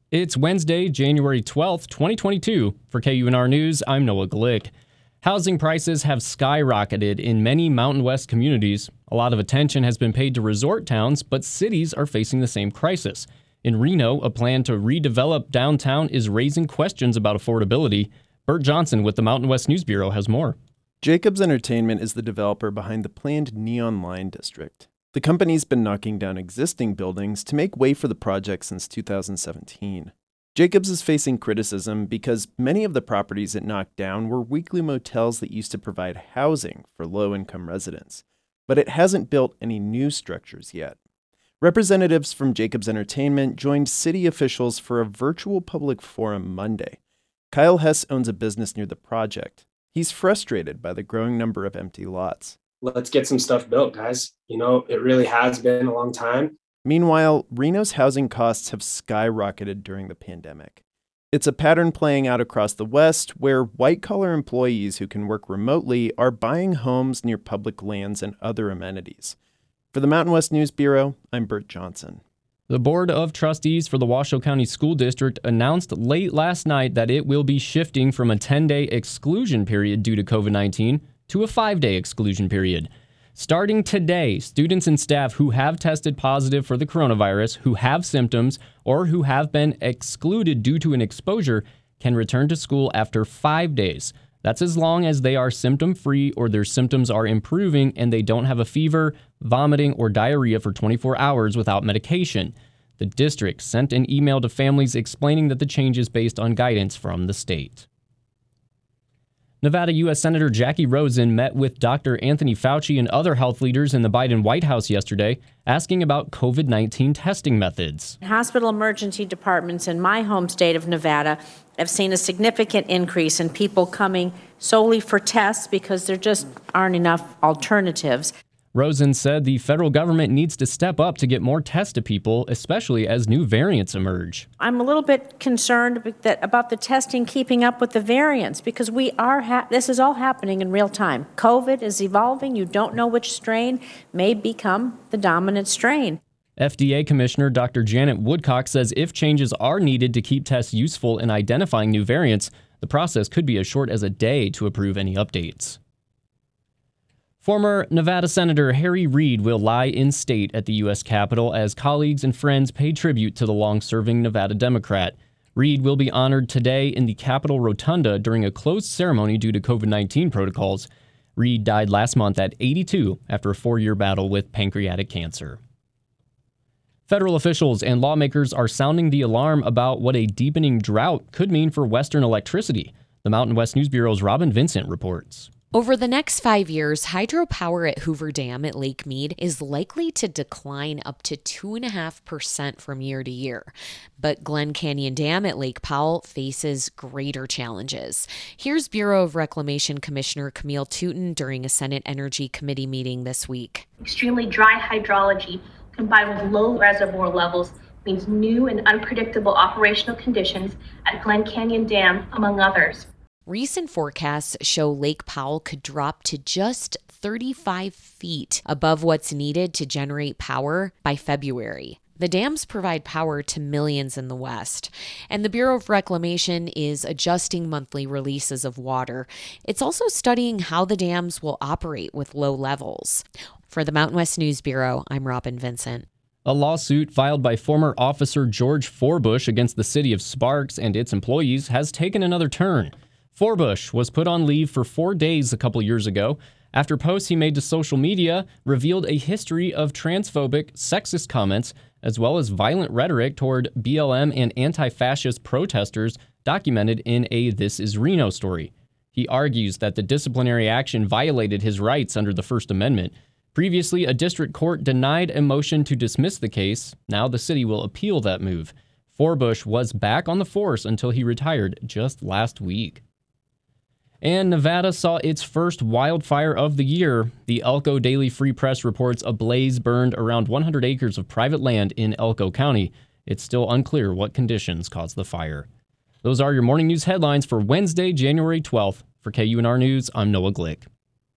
It's Wednesday, January 12th, 2022. For KUNR News, I'm Noah Glick. Housing prices have skyrocketed in many Mountain West communities. A lot of attention has been paid to resort towns, but cities are facing the same crisis. In Reno, a plan to redevelop downtown is raising questions about affordability. Bert Johnson with the Mountain West News Bureau has more. Jacobs Entertainment is the developer behind the planned Neon Line District. The company's been knocking down existing buildings to make way for the project since 2017. Jacobs is facing criticism because many of the properties it knocked down were weekly motels that used to provide housing for low-income residents, but it hasn't built any new structures yet. Representatives from Jacobs Entertainment joined city officials for a virtual public forum Monday. Kyle Hess owns a business near the project. He's frustrated by the growing number of empty lots. Let's get some stuff built, guys. It really has been a long time. Meanwhile, Reno's housing costs have skyrocketed during the pandemic. It's a pattern playing out across the West where white-collar employees who can work remotely are buying homes near public lands and other amenities. For the Mountain West News Bureau, I'm Bert Johnson. The Board of Trustees for the Washoe County School District announced late last night that it will be shifting from a 10-day exclusion period due to COVID-19 to a 5-day exclusion period. Starting today, students and staff who have tested positive for the coronavirus, who have symptoms, or who have been excluded due to an exposure can return to school after 5 days. That's as long as they are symptom-free or their symptoms are improving and they don't have a fever, vomiting, or diarrhea for 24 hours without medication. The district sent an email to families explaining that the change is based on guidance from the state. Nevada U.S. Senator Jackie Rosen met with Dr. Anthony Fauci and other health leaders in the Biden White House yesterday, asking about COVID-19 testing methods. Hospital emergency departments in my home state of Nevada have seen a significant increase in people coming solely for tests because there just aren't enough alternatives. Rosen said the federal government needs to step up to get more tests to people, especially as new variants emerge. I'm a little bit concerned about the testing keeping up with the variants because this is all happening in real time. COVID is evolving. You don't know which strain may become the dominant strain. FDA Commissioner Dr. Janet Woodcock says if changes are needed to keep tests useful in identifying new variants, the process could be as short as a day to approve any updates. Former Nevada Senator Harry Reid will lie in state at the U.S. Capitol as colleagues and friends pay tribute to the long-serving Nevada Democrat. Reid will be honored today in the Capitol Rotunda during a closed ceremony due to COVID-19 protocols. Reid died last month at 82 after a 4-year battle with pancreatic cancer. Federal officials and lawmakers are sounding the alarm about what a deepening drought could mean for Western electricity. The Mountain West News Bureau's Robin Vincent reports. Over the next 5 years, hydropower at Hoover Dam at Lake Mead is likely to decline up to 2.5% from year to year. But Glen Canyon Dam at Lake Powell faces greater challenges. Here's Bureau of Reclamation Commissioner Camille Touton during a Senate Energy Committee meeting this week. Extremely dry hydrology combined with low reservoir levels means new and unpredictable operational conditions at Glen Canyon Dam, among others. Recent forecasts show Lake Powell could drop to just 35 feet above what's needed to generate power by February. The dams provide power to millions in the West, and the Bureau of Reclamation is adjusting monthly releases of water. It's also studying how the dams will operate with low levels. For the Mountain West News Bureau, I'm Robin Vincent. A lawsuit filed by former officer George Forbush against the city of Sparks and its employees has taken another turn. Forbush was put on leave for 4 days a couple years ago after posts he made to social media revealed a history of transphobic, sexist comments, as well as violent rhetoric toward BLM and anti-fascist protesters documented in a This Is Reno story. He argues that the disciplinary action violated his rights under the First Amendment. Previously, a district court denied a motion to dismiss the case. Now the city will appeal that move. Forbush was back on the force until he retired just last week. And Nevada saw its first wildfire of the year. The Elko Daily Free Press reports a blaze burned around 100 acres of private land in Elko County. It's still unclear what conditions caused the fire. Those are your morning news headlines for Wednesday, January 12th. For KUNR News, I'm Noah Glick.